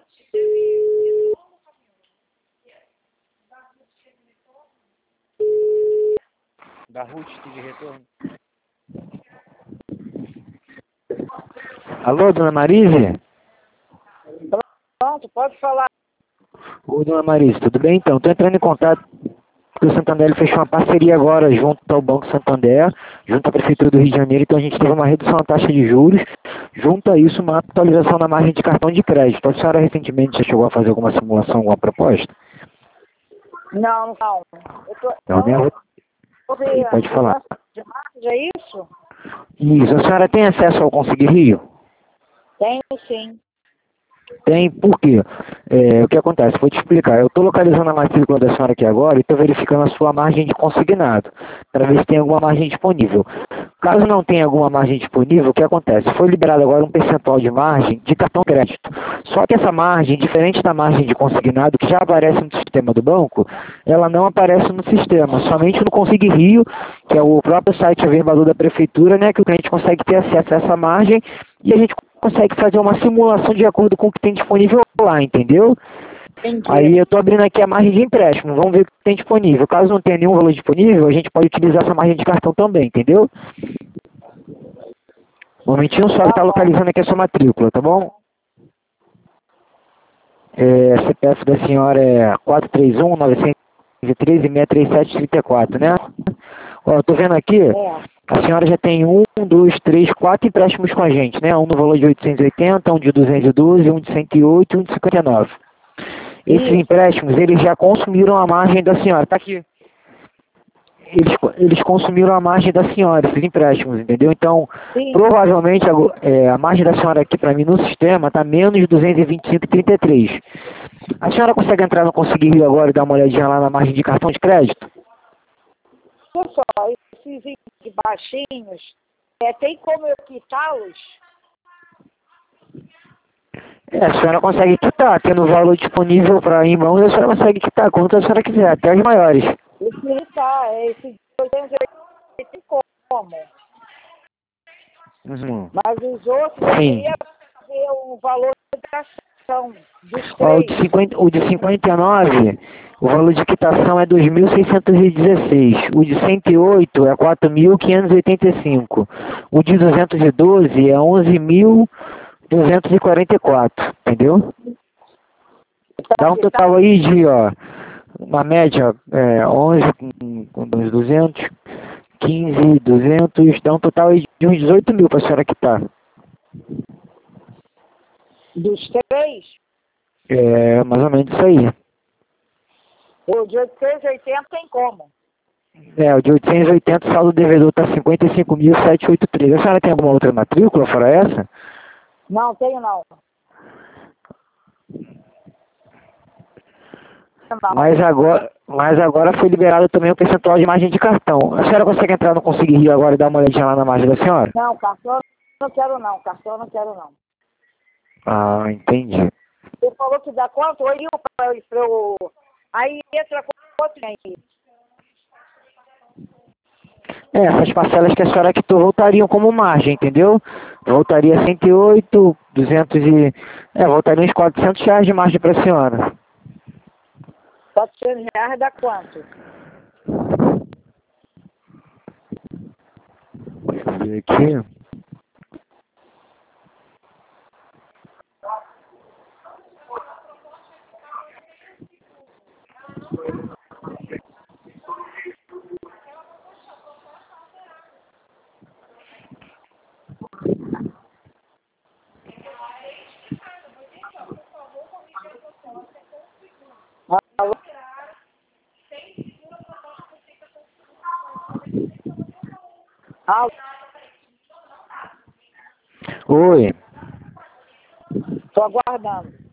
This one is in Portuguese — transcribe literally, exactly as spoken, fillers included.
Da Ruth de retorno. Alô, dona Marise? Pronto, pode falar. Oi, dona Marise, tudo bem então? Estou entrando em contato porque o Santander ele fechou uma parceria agora junto ao Banco Santander, junto à Prefeitura do Rio de Janeiro, então a gente teve uma redução na taxa de juros, junto a isso uma atualização na margem de cartão de crédito. A senhora recentemente já chegou a fazer alguma simulação, alguma proposta? Não, não. Eu tô, Não, né? eu ver, Pode falar. de margem, é isso? Isso, a senhora tem acesso ao Conseguir Rio? Tenho sim. Tem, por quê? É, o que acontece? Vou te explicar. Eu estou localizando a matrícula da senhora aqui agora e estou verificando a sua margem de consignado, para ver se tem alguma margem disponível. Caso não tenha alguma margem disponível, o que acontece? Foi liberado agora um percentual de margem de cartão crédito. Só que essa margem, diferente da margem de consignado, que já aparece no sistema do banco, ela não aparece no sistema, somente no Conseguir Rio, que é o próprio site averbador da prefeitura, né, que o cliente consegue ter acesso a essa margem e a gente consegue fazer uma simulação de acordo com o que tem disponível lá, entendeu? Entendi. Aí eu estou abrindo aqui a margem de empréstimo, vamos ver o que tem disponível. Caso não tenha nenhum valor disponível, a gente pode utilizar essa margem de cartão também, entendeu? Um momentinho só que está localizando aqui a sua matrícula, tá bom? É, C P F da senhora é quatro três um, nove um três, seis três sete, três quatro, né? Ó, eu tô vendo aqui, É. a senhora já tem um, dois, três, quatro empréstimos com a gente, né? Um no valor de oitocentos e oitenta, um de duzentos e doze, um de cento e oito e um de cinquenta e nove. Esses Isso. empréstimos, eles já consumiram a margem da senhora. Tá aqui. Eles, eles consumiram a margem da senhora, esses empréstimos, entendeu? Então, Sim. provavelmente, a, é, a margem da senhora aqui para mim no sistema está menos de duzentos e vinte e cinco vírgula trinta e três. A senhora consegue entrar no Conseguir Rio agora e dar uma olhadinha lá na margem de cartão de crédito? Olha só, esses itens baixinhos, é, tem como eu quitá-los? É, a senhora consegue quitar, tendo o valor disponível para ir em mãos, a senhora consegue quitar quanto a senhora quiser, até os maiores. Esse tá, é, esse de oitocentos e oitenta tem como. Uhum. Mas os outros eu Sim. queria ver o valor de quitação dos Ó, o, três. de cinquenta, o de cinquenta e nove, o valor de quitação é dois mil seiscentos e dezesseis. O de cento e oito é quatro mil quinhentos e oitenta e cinco. O de duzentos e doze é onze mil duzentos e quarenta e quatro. Entendeu? Dá um total aí de, ó, uma média, é, onze com, com uns duzentos, quinze, duzentos, dá um total aí de uns dezoito mil para a senhora quitar. Dos três? É, mais ou menos isso aí. O de oitocentos e oitenta tem como. É, o de oitocentos e oitenta, saldo devedor está cinquenta e cinco mil setecentos e oitenta e três. A senhora tem alguma outra matrícula fora essa? Não, tenho não. Não. Mas agora, mas agora foi liberado também o percentual de margem de cartão. A senhora consegue entrar no Conseguir Rio agora e dar uma olhadinha lá na margem da senhora? Não, cartão não quero não, cartão não quero não. Ah, entendi. Você falou que dá quanto? Oi, para eu... Aí entra quanto aí? É, essas parcelas que a senhora quitou voltariam como margem, entendeu? Voltaria cento e oito, duzentos e... É, voltaria uns quatrocentos reais de margem para a senhora. quatrocentos reais dá quanto? Deixa eu ver aqui. Alô? Alô? Oi. Estou aguardando.